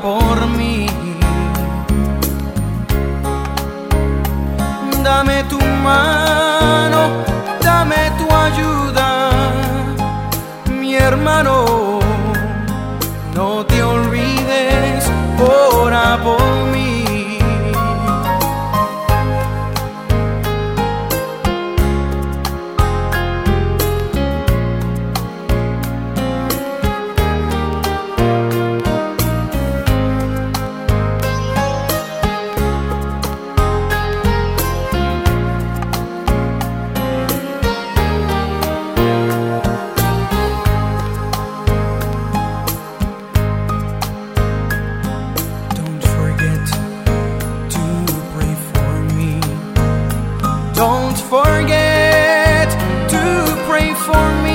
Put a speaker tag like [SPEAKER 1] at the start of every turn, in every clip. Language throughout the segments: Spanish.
[SPEAKER 1] por mí. Dame tu mano, dame tu ayuda, mi hermano. No te olvides, ora por mí. Don't forget to pray for me.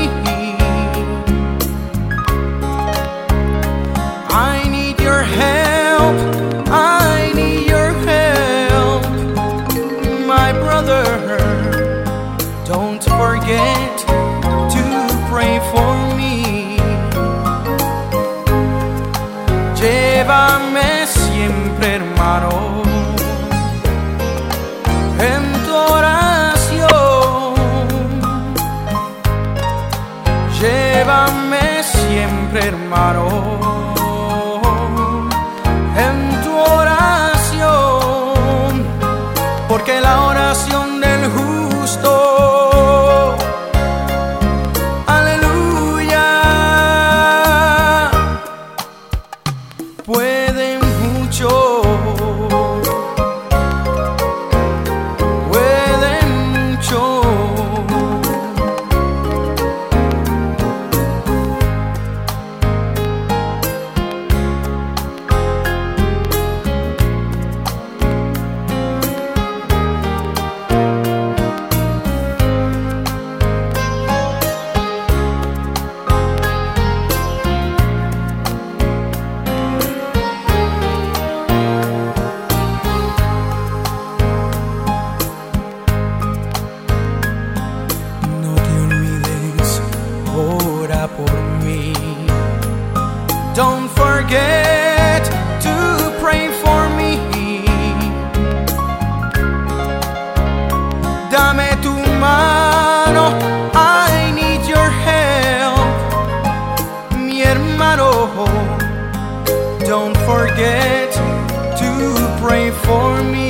[SPEAKER 1] I need your help. I need your help, my brother. Don't forget to pray for me. Llévame siempre, hermano, en tu oración. Llévame siempre, hermano, en tu oración, porque la oración del justo, aleluya, puede mucho. Por mí. Don't forget to pray for me. Dame tu mano, I need your help, mi hermano. Don't forget to pray for me.